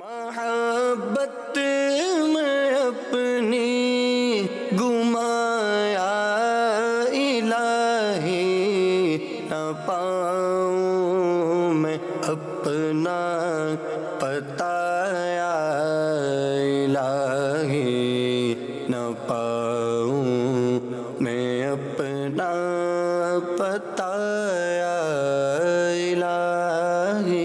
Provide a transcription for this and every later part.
محبت میں اپنی گمایا الہی، نہ پاؤں میں اپنا پتایا الہی، نہ پاؤں میں اپنا پتایا الہی۔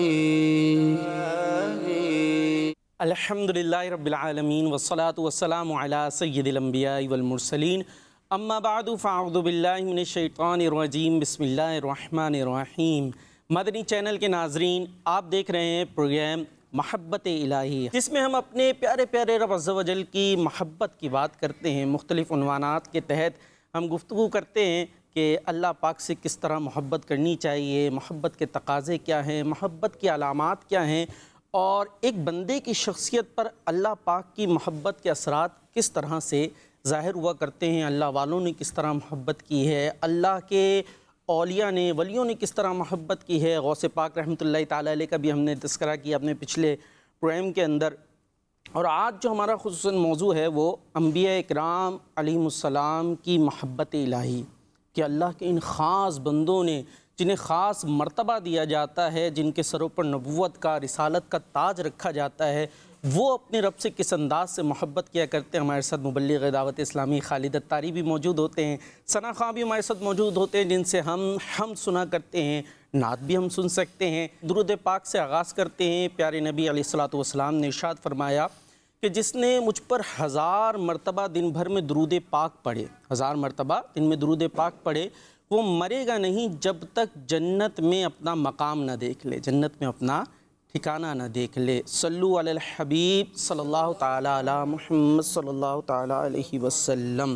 الحمدللہ رب العالمین والصلاة والسلام علی سید الانبیاء والمرسلین، اما بعد فاعوذ باللہ من الشیطان الرجیم، بسم اللہ الرحمن الرحیم۔ مدنی چینل کے ناظرین، آپ دیکھ رہے ہیں پروگرام محبت الہی، جس میں ہم اپنے پیارے پیارے رب عز و جل کی محبت کی بات کرتے ہیں۔ مختلف عنوانات کے تحت ہم گفتگو کرتے ہیں کہ اللہ پاک سے کس طرح محبت کرنی چاہیے، محبت کے تقاضے کیا ہیں، محبت کی علامات کیا ہیں، اور ایک بندے کی شخصیت پر اللہ پاک کی محبت کے اثرات کس طرح سے ظاہر ہوا کرتے ہیں، اللہ والوں نے کس طرح محبت کی ہے، اللہ کے اولیاء نے، ولیوں نے کس طرح محبت کی ہے۔ غوث پاک رحمۃ اللہ تعالیٰ علیہ کا بھی ہم نے تذکرہ کیا اپنے پچھلے پروگرام کے اندر، اور آج جو ہمارا خصوصاً موضوع ہے وہ انبیاء اکرام علیہم السلام کی محبت الہی، کہ اللہ کے ان خاص بندوں نے جنہیں خاص مرتبہ دیا جاتا ہے، جن کے سروں پر نبوت کا، رسالت کا تاج رکھا جاتا ہے، وہ اپنے رب سے کس انداز سے محبت کیا کرتے ہیں۔ ہمارے ساتھ مبلغ دعوت اسلامی خالد اتاری بھی موجود ہوتے ہیں، ثنا خان بھی ہمارے ساتھ موجود ہوتے ہیں، جن سے ہم سنا کرتے ہیں، نعت بھی ہم سن سکتے ہیں۔ درود پاک سے آغاز کرتے ہیں۔ پیارے نبی علیہ الصلوۃ والسلام نے ارشاد فرمایا کہ جس نے مجھ پر 1000 مرتبہ دن بھر میں درود پاک پڑھے، 1000 مرتبہ دن میں درود پاک پڑھے، وہ مرے گا نہیں جب تک جنت میں اپنا مقام نہ دیکھ لے، جنت میں اپنا ٹھکانہ نہ دیکھ لے۔ صلو علی الحبیب صلی اللہ تعالیٰ علی محمد صلی اللہ تعالیٰ علیہ وسلم۔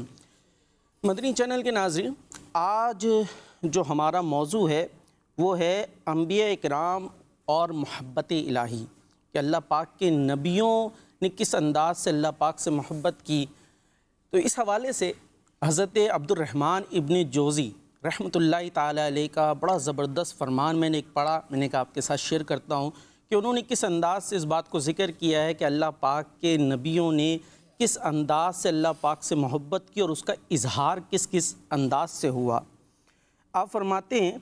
مدنی چینل کے ناظرین، آج جو ہمارا موضوع ہے وہ ہے انبیاء اکرام اور محبت الہی، کہ اللہ پاک کے نبیوں نے کس انداز سے اللہ پاک سے محبت کی۔ تو اس حوالے سے حضرت عبد الرحمن ابن جوزی رحمۃ اللہ تعالیٰ علیہ کا بڑا زبردست فرمان میں نے ایک پڑھا، میں نے کہا آپ کے ساتھ شیئر کرتا ہوں، کہ انہوں نے کس انداز سے اس بات کو ذکر کیا ہے کہ اللہ پاک کے نبیوں نے کس انداز سے اللہ پاک سے محبت کی اور اس کا اظہار کس کس انداز سے ہوا۔ آپ فرماتے ہیں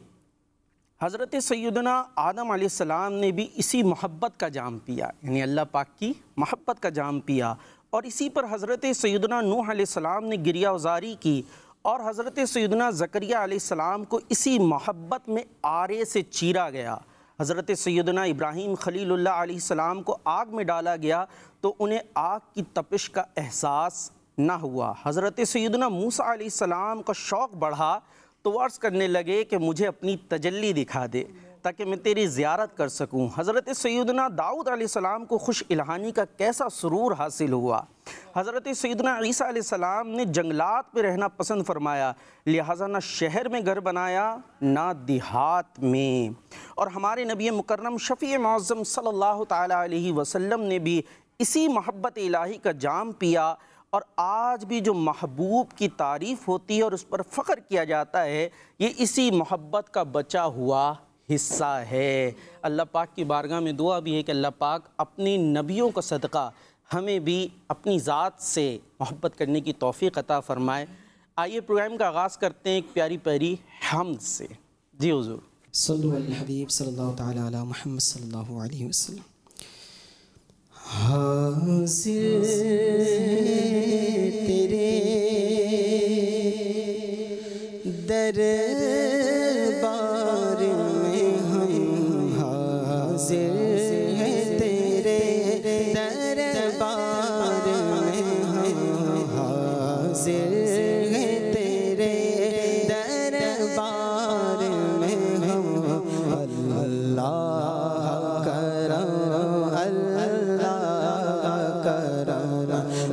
حضرت سیدنا آدم علیہ السلام نے بھی اسی محبت کا جام پیا، یعنی اللہ پاک کی محبت کا جام پیا، اور اسی پر حضرت سیدنا نوح علیہ السلام نے گریہ وزاری کی، اور حضرت سیدنا زکریا علیہ السلام کو اسی محبت میں آرے سے چیرا گیا۔ حضرت سیدنا ابراہیم خلیل اللہ علیہ السلام کو آگ میں ڈالا گیا تو انہیں آگ کی تپش کا احساس نہ ہوا۔ حضرت سیدنا موسیٰ علیہ السلام کا شوق بڑھا تو وہ عرض کرنے لگے کہ مجھے اپنی تجلی دکھا دے تاکہ میں تیری زیارت کر سکوں۔ حضرت سیدنا داؤد علیہ السلام کو خوش الہانی کا کیسا سرور حاصل ہوا۔ حضرت سیدنا عیسیٰ علیہ السلام نے جنگلات میں رہنا پسند فرمایا، لہٰذا نہ شہر میں گھر بنایا نہ دیہات میں۔ اور ہمارے نبی مکرم شفیع معظم صلی اللہ تعالیٰ علیہ وسلم نے بھی اسی محبت الہی کا جام پیا، اور آج بھی جو محبوب کی تعریف ہوتی ہے اور اس پر فخر کیا جاتا ہے، یہ اسی محبت کا بچا ہوا حصہ ہے۔ اللہ پاک کی بارگاہ میں دعا بھی ہے کہ اللہ پاک اپنی نبیوں کا صدقہ ہمیں بھی اپنی ذات سے محبت کرنے کی توفیق عطا فرمائے۔ آئیے پروگرام کا آغاز کرتے ہیں ایک پیاری پیاری حمد سے۔ جی حضور۔ صلو علی الحبیب صلی اللہ تعالیٰ علی محمد صلی اللہ علیہ وسلم۔ حاضر تیرے دربار میں ہم، حاضر ہیں تیرے دربار میں ہم، حاضر ہیں تیرے دربار میں ہم، اللہ کرم اللہ کرم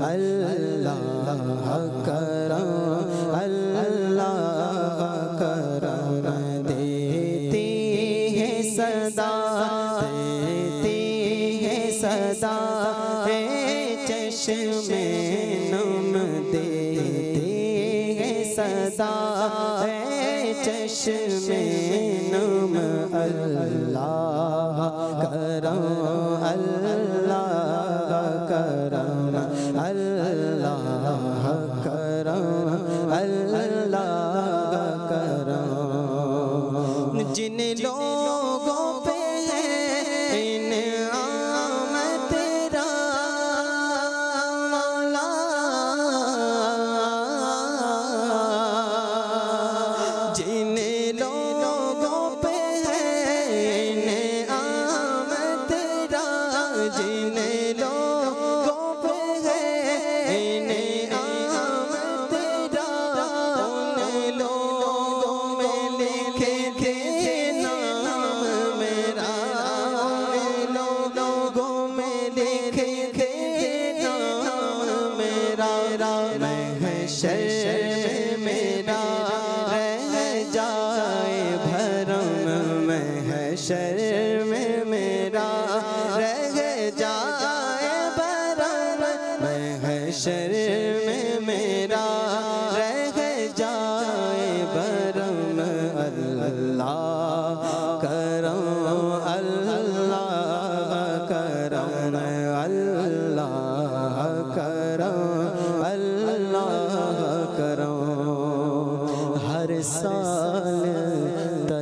اللہ کرم اللہ کرم، دیتے ہیں صدا، دیتے ہیں صدا، چشم نم دیتے ہیں صدا، چشم نم اللہ کرم اللہ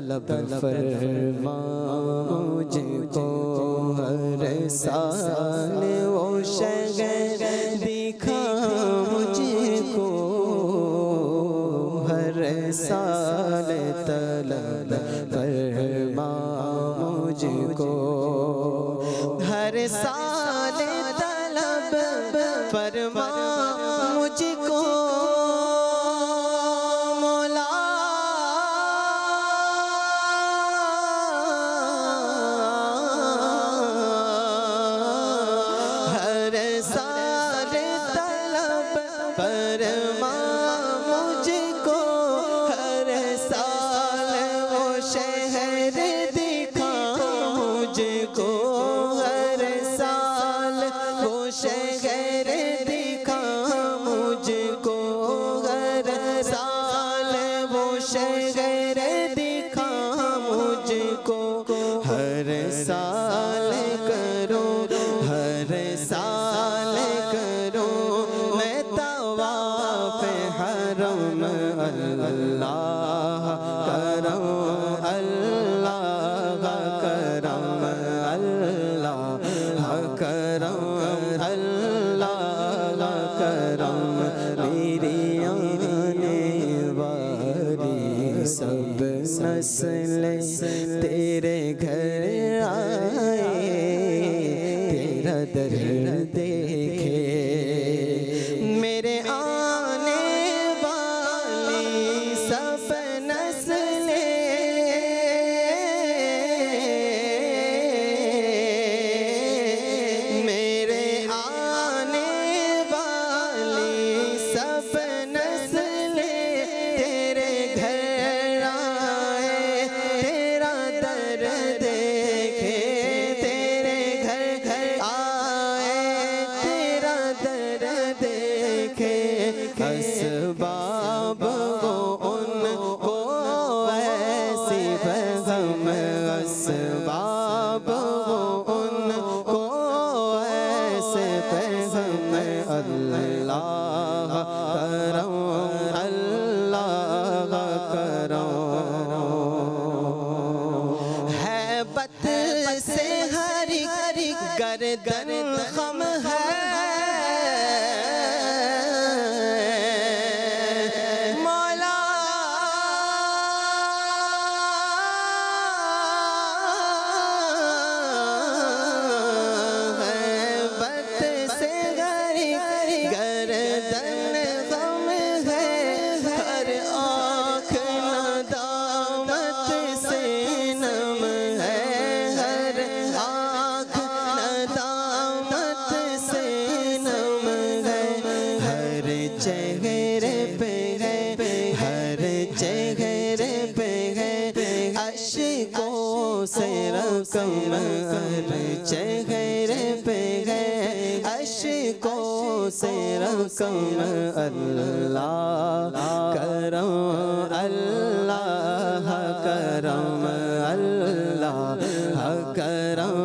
طلب فرما مجھ کو ہر سال وہ شہر دکھا مجھ کو ہر سال طلب فرما مجھ کو ہر سال طلب فرما مجھ کو مولا ہر سال طلب فرما مجھ کو ہر سال وہ شہر دکھا مجھ کو ہر سال وہ شہر دکھا مجھ کو ہر سال وہ شہر دکھا مجھ کو ہر سال کرو ہر سال کرو میں طواف حرم اللہ کرم اللہ کرم اللہ کرم اللہ کرم میری آنے والی سب نسل تیرے گھر آئے تیرا در دیکھے میرے آنے والی سب نسلیں میرے آنے والی سب نسلیں تیرے گھر آئے تیرا در دیکھے تیرے گھر آئے تیرا در دیکھے اسباب ان کو ایسی فہم اسباب ان کو ایسے فہم اللہ کرم اللہ کرم ہیبت سے ہر گردن خم ہے مولا ہیبت سے ہر گردن خم ہے ہر آنکھ ندامت سے نم ہے ہر آنکھ ندامت سے نم ہے ہر چہرے پہ ہے ہر چہرے پہ ہے اشکوں سے رقم ہر چہرے پہ ہے اشکوں سے رقم اللہ کرم اللہ کرم اللہ کرم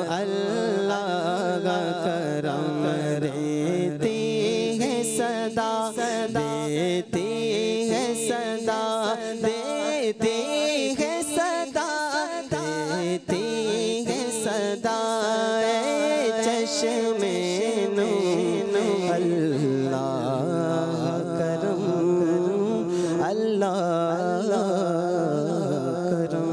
اللہ کرم دیتی ہے صدا دیتی ہے صدا دیتی ہے صدا دیتی ہے صدا اے چشم نور اللہ کرم اللہ کرم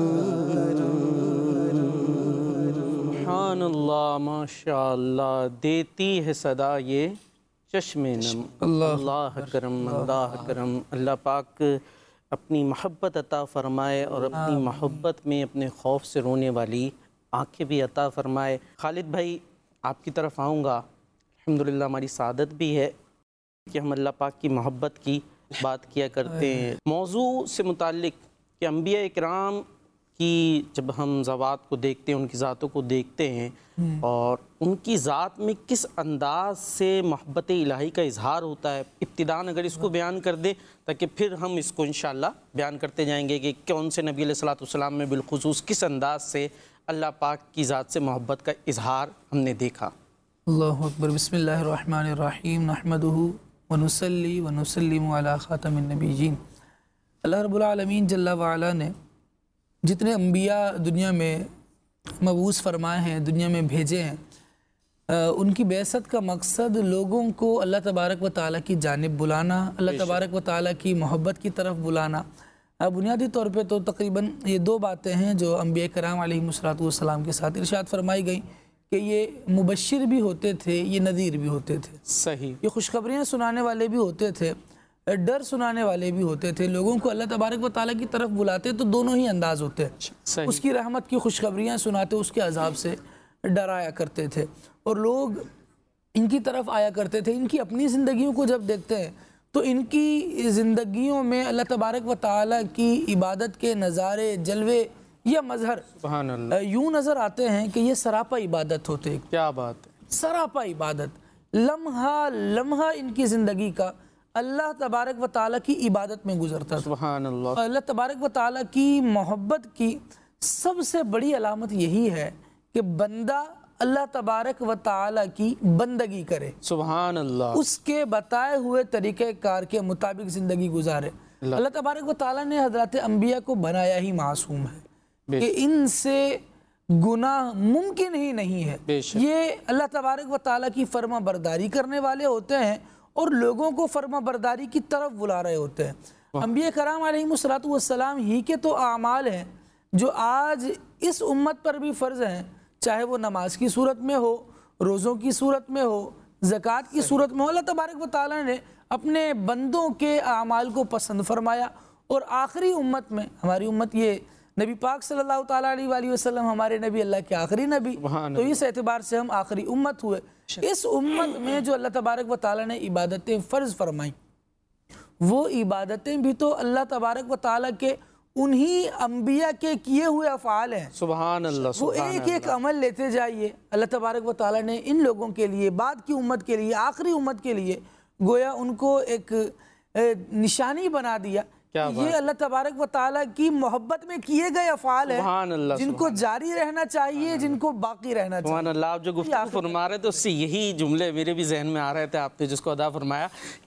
سبحان اللہ ماشاء اللہ دیتی ہے صدا یہ چشم نم اللہ کرم اللہ کرم اللہ پاک اپنی محبت عطا فرمائے اور اپنی محبت میں اپنے خوف سے رونے والی آنکھیں بھی عطا فرمائے۔ خالد بھائی آپ کی طرف آؤں گا، الحمدللہ ہماری سعادت بھی ہے کہ ہم اللہ پاک کی محبت کی بات کیا کرتے ہیں۔ موضوع سے متعلق کہ انبیاء اکرام کی جب ہم ذوات کو دیکھتے ہیں، ان کی ذاتوں کو دیکھتے ہیں اور ان کی ذات میں کس انداز سے محبت الہی کا اظہار ہوتا ہے، ابتداً اگر اس کو بیان کر دے تاکہ پھر ہم اس کو انشاءاللہ بیان کرتے جائیں گے کہ کون سے نبی علیہ السلام میں بالخصوص کس انداز سے اللہ پاک کی ذات سے محبت کا اظہار ہم نے دیکھا۔ اللہ اکبر، بسم اللہ الرحمن الرحیم، نحمدہ ونصلی ونسلم علی خاتم النبیین۔ اللہ رب العالمین جل وعلا نے جتنے انبیاء دنیا میں مبعوث فرمائے ہیں، دنیا میں بھیجے ہیں، ان کی بعثت کا مقصد لوگوں کو اللہ تبارک و تعالیٰ کی جانب بلانا، اللہ تبارک و تعالیٰ کی محبت کی طرف بلانا۔ بنیادی طور پہ تو تقریباً یہ دو باتیں ہیں جو انبیاء کرام علیہ السلام کے ساتھ ارشاد فرمائی گئیں کہ یہ مبشر بھی ہوتے تھے، یہ نذیر بھی ہوتے تھے، صحیح، یہ خوشخبریاں سنانے والے بھی ہوتے تھے، ڈر سنانے والے بھی ہوتے تھے، لوگوں کو اللہ تبارک و تعالیٰ کی طرف بلاتے تو دونوں ہی انداز ہوتے ہیں، صحیح، اس کی رحمت کی خوشخبریاں سناتے، اس کے عذاب سے ڈرایا کرتے تھے، اور لوگ ان کی طرف آیا کرتے تھے۔ ان کی اپنی زندگیوں کو جب دیکھتے ہیں تو ان کی زندگیوں میں اللہ تبارک و تعالیٰ کی عبادت کے نظارے، جلوے یا مظہر سبحان اللہ، یوں نظر آتے ہیں کہ یہ سراپا عبادت ہوتے، کیا بات ہے، سراپا عبادت، لمحہ لمحہ ان کی زندگی کا اللہ تبارک و تعالیٰ کی عبادت میں گزرتا تھا۔ سبحان اللہ، اللہ تبارک و تعالیٰ کی محبت کی سب سے بڑی علامت یہی ہے کہ بندہ اللہ تبارک و تعالیٰ کی بندگی کرے، سبحان اللہ، اس کے بتائے ہوئے طریقہ کار کے مطابق زندگی گزارے۔ اللہ تبارک و تعالیٰ نے حضرات انبیاء کو بنایا ہی معصوم ہے کہ ان سے گناہ ممکن ہی نہیں ہے، یہ اللہ تبارک و تعالیٰ کی فرما برداری کرنے والے ہوتے ہیں اور لوگوں کو فرما برداری کی طرف بلا رہے ہوتے ہیں۔ انبیاء کرام علیہ السلام ہی کے تو اعمال ہیں جو آج اس امت پر بھی فرض ہیں، چاہے وہ نماز کی صورت میں ہو، روزوں کی صورت میں ہو، زکوٰۃ کی صورت میں ہو۔ اللہ تبارک و تعالیٰ نے اپنے بندوں کے اعمال کو پسند فرمایا، اور آخری امت میں، ہماری امت یہ نبی پاک صلی اللہ تعالیٰ علیہ وآلہ وسلم ہمارے نبی، اللہ کے آخری نبی، تو اس اعتبار سے ہم آخری امت ہوئے۔ اس امت میں جو اللہ تبارک و تعالیٰ نے عبادتیں فرض فرمائیں، وہ عبادتیں بھی تو اللہ تبارک و تعالیٰ کے انہی انبیاء کے کیے ہوئے افعال ہیں۔ سبحان اللہ، وہ ایک ایک عمل لیتے جائیے، اللہ تبارک و تعالیٰ نے ان لوگوں کے لیے، بعد کی امت کے لیے، آخری امت کے لیے گویا ان کو ایک نشانی بنا دیا۔ یہ اللہ تبارک و تعالیٰ کی محبت میں کیے گئے افعال ہیں جن کو جاری رہنا چاہیے، جن کو باقی رہنا چاہیے۔ سبحان اللہ، آپ جو گفتگو فرما رہے تھے اس سے یہی جملے میرے بھی ذہن میں آ رہے تھے، آپ نے جس کو ادا فرمایا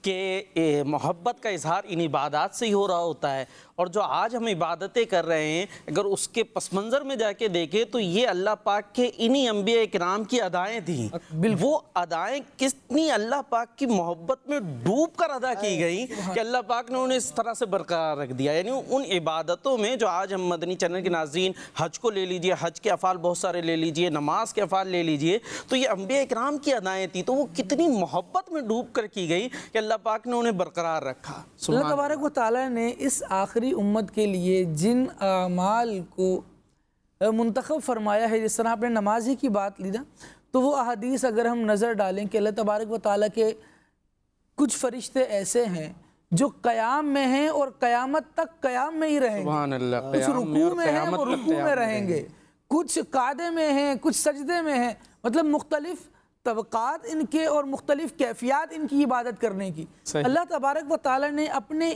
کہ محبت کا اظہار ان عبادات سے ہی ہو رہا ہوتا ہے، اور جو آج ہم عبادتیں کر رہے ہیں اگر اس کے پس منظر میں جا کے دیکھیں تو یہ اللہ پاک کے انہی انبیاء کرام کی ادائیں تھیں۔ وہ ادائیں کتنی اللہ پاک کی محبت میں ڈوب کر ادا کی گئی کہ اللہ پاک نے انہیں اس طرح سے برقرار رکھ دیا۔ یعنی ان عبادتوں میں جو آج ہم مدنی چینل کے ناظرین حج کو لے لیجئے، حج کے افعال بہت سارے لے لیجئے، نماز کے افعال لے لیجئے، تو یہ انبیاء کرام کی ادائیں تھیں، تو وہ کتنی محبت میں ڈوب کر کی گئی کہ اللہ پاک نے انہیں برقرار رکھا۔ اللہ تبارک و تعالیٰ نے اس آخری امت کے لیے جن اعمال کو منتخب فرمایا ہے، جس طرح آپ نے نماز ہی کی بات لی نا، تو وہ احادیث اگر ہم نظر ڈالیں کہ اللہ تبارک و تعالیٰ کے کچھ فرشتے ایسے ہیں جو قیام میں ہیں اور قیامت تک قیام میں ہی رہیں گے، سبحان اللہ، کچھ رکوع میں ہیں وہ رکوع میں رہیں گے، کچھ قعدے میں ہیں، کچھ سجدے میں ہیں، مطلب مختلف طبقات ان کے اور مختلف کیفیات ان کی عبادت کرنے کی۔ اللہ تبارک و تعالیٰ نے اپنے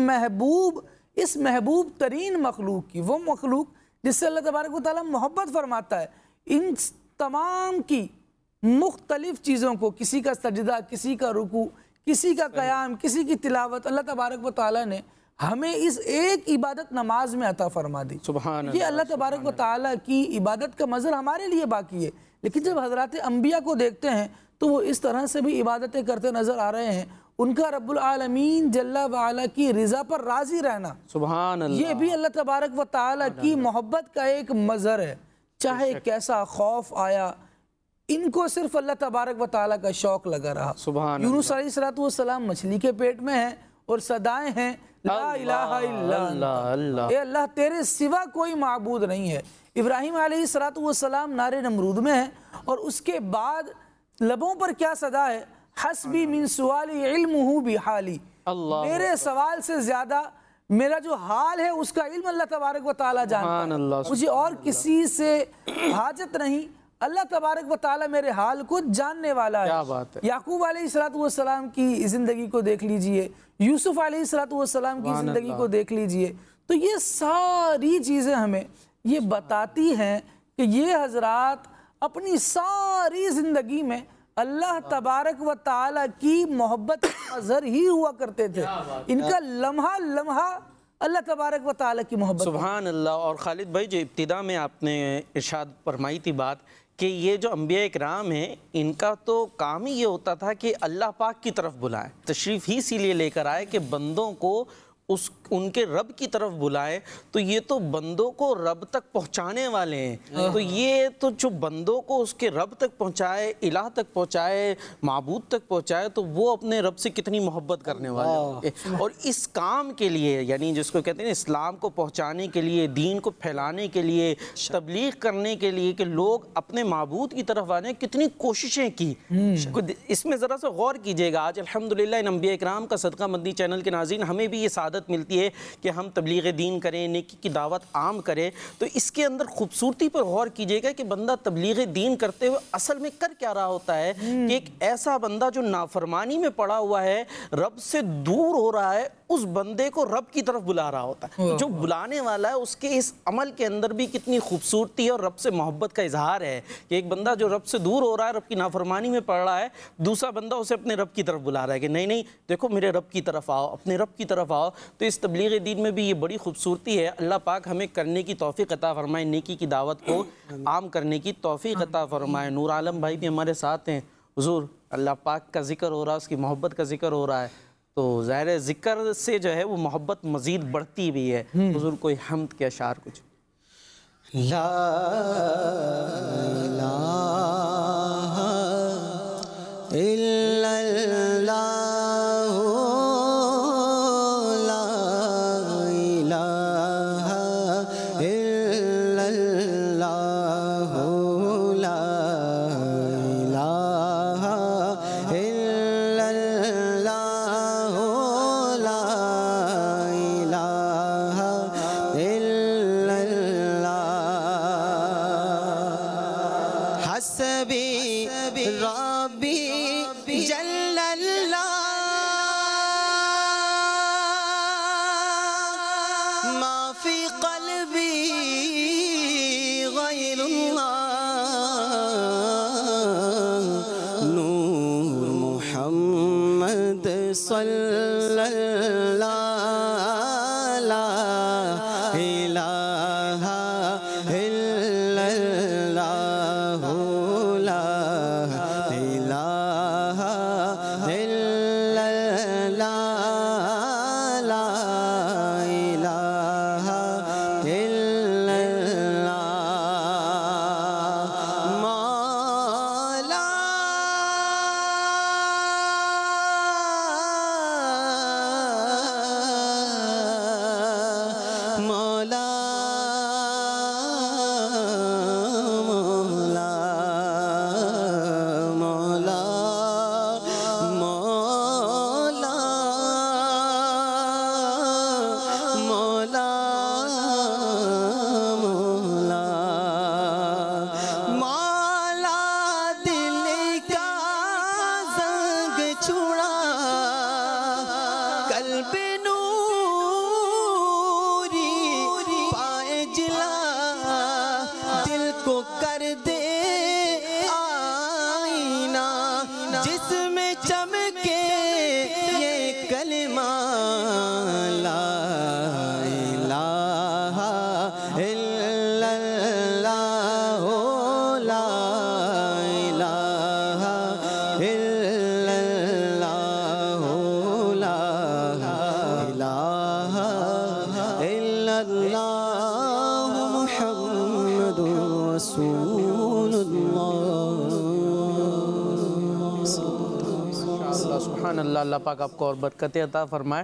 اس محبوب ترین مخلوق کی، وہ مخلوق جس سے اللہ تبارک و تعالیٰ محبت فرماتا ہے، ان تمام کی مختلف چیزوں کو، کسی کا سجدہ، کسی کا رکوع، کسی کا قیام، کسی کی تلاوت، اللہ تبارک و تعالیٰ نے ہمیں اس ایک عبادت نماز میں عطا فرما دی۔ یہ اللہ تبارک و تعالیٰ کی عبادت کا مظہر ہمارے لیے باقی ہے، لیکن جب حضرات انبیاء کو دیکھتے ہیں تو وہ اس طرح سے بھی عبادتیں کرتے نظر آ رہے ہیں۔ ان کا رب العالمین جل وعلا کی رضا پر راضی رہنا، سبحان اللہ، یہ بھی اللہ تبارک و تعالیٰ کی محبت کا ایک مظہر ہے۔ چاہے کیسا خوف آیا، ان کو صرف اللہ تبارک و تعالیٰ کا شوق لگا رہا۔ سبحان یونس علیہ السلام مچھلی کے پیٹ میں ہیں اور صدائیں ہیں لا الہ الا انت، اے اللہ تیرے سوا کوئی معبود نہیں ہے۔ ابراہیم علیہ السلام نار نمرود میں ہیں اور اس کے بعد لبوں پر کیا صدا ہے؟ حسبی من سوالی علمہ بحالی، میرے سوال سے زیادہ میرا جو حال ہے اس کا علم اللہ تبارک و تعالیٰ جانتا ہے، مجھے اور کسی سے حاجت نہیں، اللہ تبارک و تعالیٰ میرے حال کو جاننے والا ہے۔ یعقوب علیہ السلام کی زندگی کو دیکھ لیجئے، یوسف علیہ السلام کی زندگی کو دیکھ لیجئے، تو یہ ساری چیزیں ہمیں یہ بتاتی ہیں کہ یہ حضرات اپنی ساری زندگی میں اللہ تبارک و تعالیٰ کی محبت کا مظہر ہی ہوا کرتے تھے۔ ان کا لمحہ لمحہ اللہ تبارک و تعالیٰ کی محبت. سبحان اللہ. اور خالد بھائی جو ابتدا میں آپ نے ارشاد فرمائی تھی بات کہ یہ جو انبیاء اکرام ہیں ان کا تو کام ہی یہ ہوتا تھا کہ اللہ پاک کی طرف بلائیں, تشریف ہی اسی لیے لے کر آئے کہ بندوں کو ان کے رب کی طرف بلائے. تو یہ تو بندوں کو رب تک پہنچانے والے ہیں, تو یہ تو جو بندوں کو اس کے رب تک پہنچائے, الہ تک پہنچائے, معبود تک پہنچائے, تو وہ اپنے رب سے کتنی محبت کرنے والے ہوں گے. اور اس کام کے لیے یعنی جس کو کہتے ہیں اسلام کو پہنچانے کے لیے, دین کو پھیلانے کے لیے, تبلیغ کرنے کے لیے کہ لوگ اپنے معبود کی طرف آنے, کتنی کوششیں کی. اس میں ذرا سا غور کیجئے گا. آج الحمدللہ ان انبیاء اکرام کا صدقہ مدنی چینل کے ناظرین ہمیں بھی یہ سعادت ملتی ہے کہ ہم تبلیغ دین کریں, نیکی کی دعوت عام کریں. تو اس کے اندر خوبصورتی پر غور کیجئے گا کہ بندہ تبلیغ دین کرتے ہوئے اصل میں کر کیا رہا ہوتا ہے کہ ایک ایسا بندہ جو نافرمانی میں پڑا ہوا ہے, رب سے دور ہو رہا ہے, اس بندے کو رب کی طرف بلا رہا ہوتا ہے. جو بلانے والا ہے اس کے اس عمل کے اندر بھی کتنی خوبصورتی ہے اور رب سے محبت کا اظہار ہے کہ ایک بندہ جو رب سے دور ہو رہا ہے, رب کی نافرمانی میں پڑ رہا ہے, دوسرا بندہ اسے اپنے رب کی طرف بلا رہا ہے کہ نہیں نہیں دیکھو میرے رب کی طرف آؤ, اپنے رب کی طرف آؤ. تو اس تبلیغ دین میں بھی یہ بڑی خوبصورتی ہے. اللہ پاک ہمیں کرنے کی توفیق عطا فرمائے, نیکی کی دعوت کو عام کرنے کی توفیق عطا فرمائے. نور عالم بھائی بھی ہمارے ساتھ ہیں. حضور اللہ پاک کا ذکر ہو رہا ہے, اس کی محبت کا ذکر ہو رہا ہے, تو ظاہر ذکر سے جو ہے وہ محبت مزید بڑھتی بھی ہے. حضور کوئی حمد کے اشعار کچھ. لا الہ الا اللہ, ربی جل اللہ ما فی قلبی غیر اللہ, نور محمد صلی اللہ لا الہ الا اللہ, سبحان اللہ. اللہ پاک آپ کو اور برکتیں عطا فرمائے.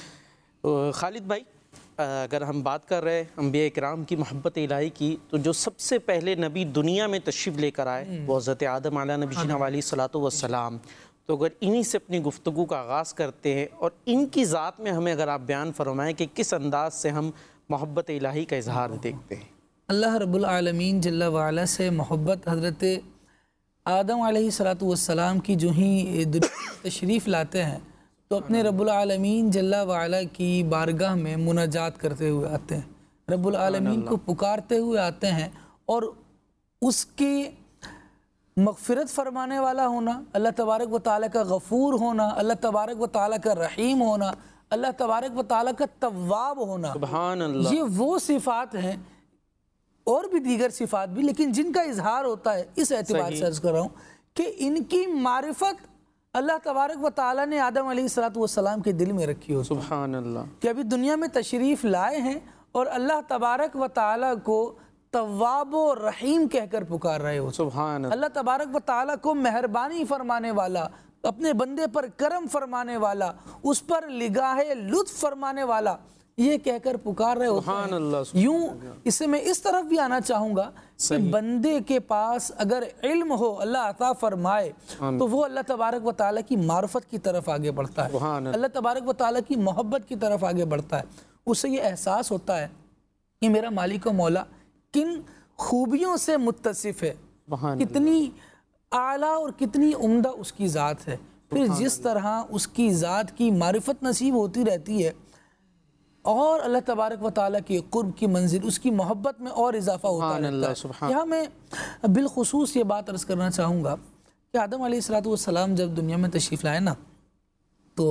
خالد بھائی اگر ہم بات کر رہے ہیں انبیاء اکرام کی محبت الہی کی, تو جو سب سے پہلے نبی دنیا میں تشریف لے کر آئے وہ حضرت آدم علیہ نبینا علیہ الصلوۃ والسلام. تو اگر انہی سے اپنی گفتگو کا آغاز کرتے ہیں اور ان کی ذات میں ہمیں اگر آپ بیان فرمائیں کہ کس انداز سے ہم محبت الہی کا اظہار دیکھتے ہیں. اللہ رب العالمین جل وعلا سے محبت حضرت آدم علیہ الصلوۃ والسلام کی جو ہی تشریف لاتے ہیں تو اپنے رب العالمین جل وعلا کی بارگاہ میں مناجات کرتے ہوئے آتے ہیں, رب العالمین کو پکارتے ہوئے آتے ہیں. اور اس کی مغفرت فرمانے والا ہونا, اللہ تبارک و تعالیٰ کا غفور ہونا, اللہ تبارک و تعالیٰ کا رحیم ہونا, اللہ تبارک و تعالیٰ کا تواب ہونا، سبحان اللہ، یہ وہ صفات ہیں اور بھی دیگر صفات بھی، لیکن جن کا اظہار ہوتا ہے اس اعتبار سے عرض کر رہا ہوں کہ ان کی معرفت اللہ تبارک و تعالیٰ نے آدم علیہ السلام کے دل میں رکھی ہو، سبحان اللہ، کہ ابھی دنیا میں تشریف لائے ہیں اور اللہ تبارک و تعالیٰ کو تواب و رحیم کہہ کر پکار رہے ہو، سبحان اللہ، اللہ تبارک و تعالیٰ کو مہربانی فرمانے والا، اپنے بندے پر کرم فرمانے والا، اس پر نگاہ لطف فرمانے والا، یہ کہہ کر پکار رہے ہوتے سبحان ہیں۔ اللہ، یوں اس سے میں اس طرف بھی آنا چاہوں گا کہ بندے کے پاس اگر علم ہو، اللہ عطا فرمائے، تو وہ اللہ تبارک و تعالیٰ کی معرفت کی طرف آگے بڑھتا ہے، سبحان اللہ، اللہ تبارک و تعالیٰ کی محبت کی طرف آگے بڑھتا ہے، اس سے یہ احساس ہوتا ہے کہ میرا مالک و مولا کن خوبیوں سے متصف ہے، سبحان کتنی اعلیٰ اور کتنی عمدہ اس کی ذات ہے۔ پھر جس طرح اس کی ذات کی معرفت نصیب ہوتی رہتی ہے اور اللہ تبارک و تعالیٰ کے قرب کی منزل، اس کی محبت میں اور اضافہ ہوتا رہتا ہے۔ یہاں میں بالخصوص یہ بات عرض کرنا چاہوں گا کہ آدم علیہ السلام جب دنیا میں تشریف لائے نا، تو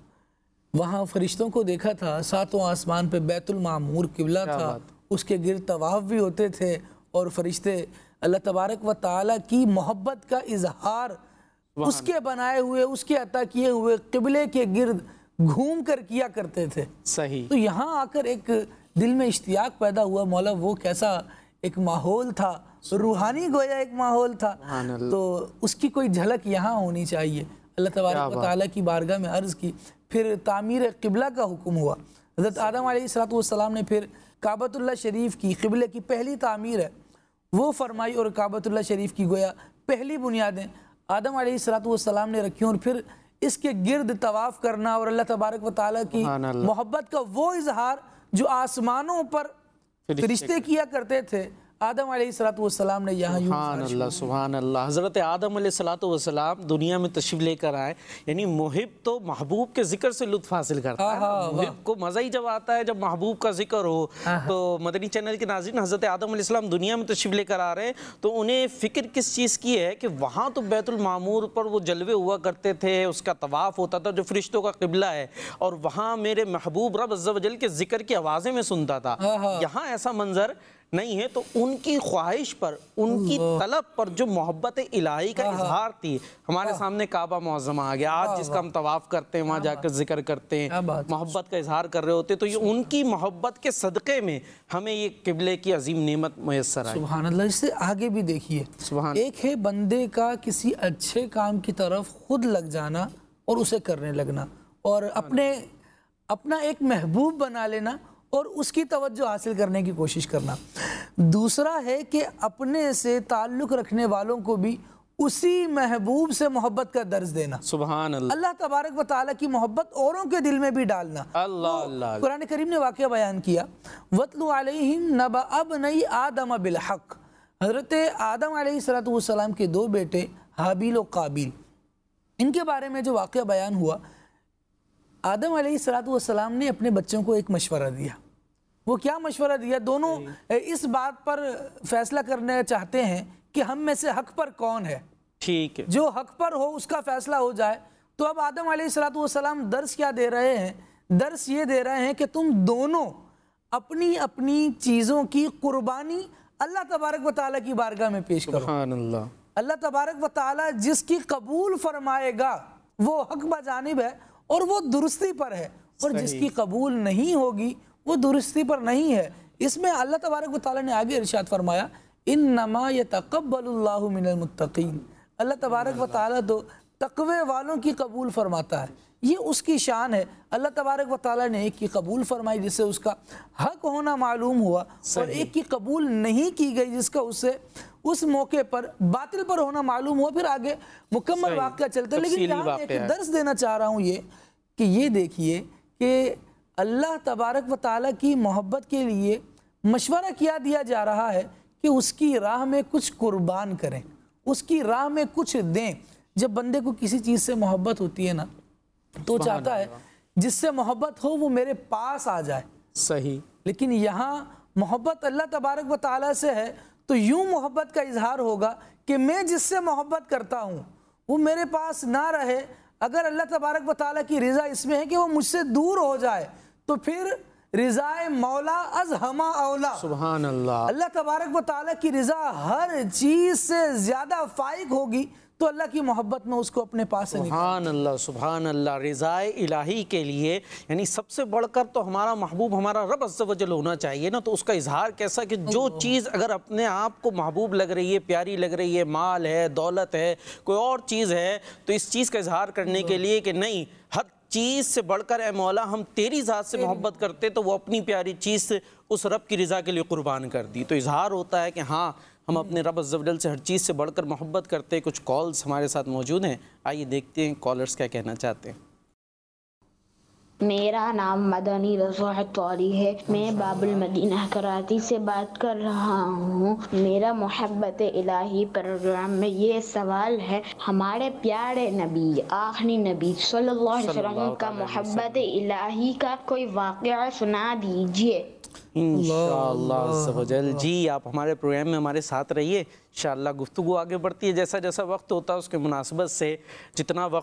وہاں فرشتوں کو دیکھا تھا، ساتوں آسمان پہ بیت المعمور قبلہ تھا، اس کے گرد طواف بھی ہوتے تھے، اور فرشتے اللہ تبارک و تعالیٰ کی محبت کا اظہار اس کے بنائے ہوئے، اس کے عطا کیے ہوئے قبلے کے گرد گھوم کر کیا کرتے تھے۔ صحیح، تو یہاں آ کر ایک دل میں اشتیاق پیدا ہوا، مولا وہ کیسا ایک ماحول تھا، روحانی گویا ایک ماحول تھا، تو اس کی کوئی جھلک یہاں ہونی چاہیے۔ اللہ تبارک و تعالیٰ کی بارگاہ میں عرض کی، پھر تعمیر قبلہ کا حکم ہوا۔ حضرت آدم علیہ السلام نے پھر کعبۃ اللہ شریف کی، قبلے کی پہلی تعمیر ہے وہ فرمائی، اور کعبۃ اللہ شریف کی گویا پہلی بنیادیں آدم علیہ السلام نے رکھی، اور پھر اس کے گرد طواف کرنا اور اللہ تبارک و تعالیٰ کی محبت کا وہ اظہار جو آسمانوں پر فرشتے کیا کرتے تھے، آدم علیہ السلام نے یہاں یوں سبحان اللہ، سبحان اللہ۔ حضرت آدم علیہ السلام دنیا میں تشریف لے کر آئے، یعنی محب تو محبوب کے ذکر سے لطف حاصل کرتا ہے، محب کو مزہ ہی جب آتا ہے جب محبوب کا ذکر ہو۔ تو مدنی چینل کے ناظرین، حضرت آدم علیہ السلام دنیا میں تشریف لے کر آ رہے ہیں، تو انہیں فکر کس چیز کی ہے کہ وہاں تو بیت المعمور پر وہ جلوے ہوا کرتے تھے، اس کا طواف ہوتا تھا جو فرشتوں کا قبلہ ہے، اور وہاں میرے محبوب رب عز و جل کے ذکر کی آوازیں میں سنتا تھا۔ یہاں ایسا منظر نہیں ہے، تو ان کی خواہش پر، ان کی طلب پر جو محبت الہی کا اظہار تھی، ہمارے سامنے کعبہ معظمہ آ گیا، آج جس کا ہم طواف کرتے ہیں، وہاں جا کر ذکر کرتے ہیں، محبت کا اظہار کر رہے ہوتے، تو یہ ان کی محبت کے صدقے میں ہمیں یہ قبلے کی عظیم نعمت میسر آئی۔ سبحان اللہ۔ اس سے آگے بھی دیکھیے، ایک ہے بندے کا کسی اچھے کام کی طرف خود لگ جانا اور اسے کرنے لگنا، اور اپنا ایک محبوب بنا لینا اور اس کی توجہ حاصل کرنے کی کوشش کرنا۔ دوسرا ہے کہ اپنے سے تعلق رکھنے والوں کو بھی اسی محبوب سے محبت کا درس دینا۔ سبحان اللہ، اللہ تبارک و تعالیٰ کی محبت اوروں کے دل میں بھی ڈالنا۔ اللہ، قرآن کریم نے واقعہ بیان کیا، وَاتْلُ عَلَيْهِمْ نَبَأَ ابْنَيْ آدَمَ بِالْحَقِّ۔ حضرت آدم علیہ السلام کے دو بیٹے حابیل و قابیل، ان کے بارے میں جو واقعہ بیان ہوا، آدم علیہ السلام نے اپنے بچوں کو ایک مشورہ دیا۔ وہ کیا مشورہ دیا؟ دونوں اس بات پر فیصلہ کرنا چاہتے ہیں کہ ہم میں سے حق پر کون ہے، ٹھیک ہے، جو حق پر ہو اس کا فیصلہ ہو جائے۔ تو اب آدم علیہ السلام درس کیا دے رہے ہیں؟ درس یہ دے رہے ہیں کہ تم دونوں اپنی اپنی چیزوں کی قربانی اللہ تبارک و تعالیٰ کی بارگاہ میں پیش کرو۔ سبحان اللہ، اللہ تبارک و تعالیٰ جس کی قبول فرمائے گا وہ حق بجانب ہے اور وہ درستی پر ہے، اور جس کی قبول نہیں ہوگی وہ درستی پر نہیں ہے۔ اس میں اللہ تبارک و تعالیٰ نے آگے ارشاد فرمایا، انما یتقبل اللہ من المتقین۔ اللہ تبارک و تعالیٰ تو تقوی والوں کی قبول فرماتا ہے، یہ اس کی شان ہے۔ اللہ تبارک و تعالیٰ نے ایک کی قبول فرمائی جس سے اس کا حق ہونا معلوم ہوا، اور ایک کی قبول نہیں کی گئی جس کا اسے اس موقع پر باطل پر ہونا معلوم ہوا۔ پھر آگے مکمل واقعہ چلتا ہے، لیکن یہاں ایک درس دینا چاہ رہا ہوں یہ کہ یہ دیکھیے کہ اللہ تبارک و تعالیٰ کی محبت کے لیے مشورہ کیا دیا جا رہا ہے کہ اس کی راہ میں کچھ قربان کریں، اس کی راہ میں کچھ دیں۔ جب بندے کو کسی چیز سے محبت ہوتی ہے نا تو چاہتا ہے جس سے محبت ہو وہ میرے پاس آ جائے، صحیح، لیکن یہاں محبت اللہ تبارک و تعالیٰ سے ہے تو یوں محبت کا اظہار ہوگا کہ میں جس سے محبت کرتا ہوں وہ میرے پاس نہ رہے، اگر اللہ تبارک و تعالیٰ کی رضا اس میں ہے کہ وہ مجھ سے دور ہو جائے تو پھر رضائے مولا از ہما اولا. سبحان اللہ. اللہ تبارک و تعالیٰ کی رضا ہر چیز سے زیادہ فائق ہوگی تو اللہ کی محبت میں اس کو اپنے پاس سے نکال. سبحان اللہ سبحان اللہ. رضائے الہی کے لیے یعنی سب سے بڑھ کر تو ہمارا محبوب ہمارا رب عز و جل ہونا چاہیے نا. تو اس کا اظہار کیسا کہ جو چیز اگر اپنے آپ کو محبوب لگ رہی ہے، پیاری لگ رہی ہے، مال ہے، دولت ہے، کوئی اور چیز ہے، تو اس چیز کا اظہار کرنے کے لیے کہ نہیں، ہر چیز سے بڑھ کر اے مولا ہم تیری ذات سے محبت کرتے، تو وہ اپنی پیاری چیز سے اس رب کی رضا کے لیے قربان کر دی. تو اظہار ہوتا ہے کہ ہاں ہم اپنے رب عز و جل سے ہر چیز سے بڑھ کر محبت کرتے ہیں. کچھ کالز ہمارے ساتھ موجود ہیں، آئیے دیکھتے ہیں کالرز کیا کہنا چاہتے ہیں. میرا نام مدنی رضا طوری ہے. میں باب المدینہ کراچی سے بات کر رہا ہوں. میرا محبت الہی پروگرام میں یہ سوال ہے، ہمارے پیارے نبی آخری نبی صلی اللہ علیہ وسلم کا محبت الہی کا کوئی واقعہ سنا دیجئے. انشاءاللہ عز و جل. جی آپ ہمارے پروگرام میں ہمارے ساتھ رہیے، انشاءاللہ گفتگو آگے بڑھتی ہے. جیسا جیسا وقت ہوتا ہے اس کے مناسبت سے جتنا وقت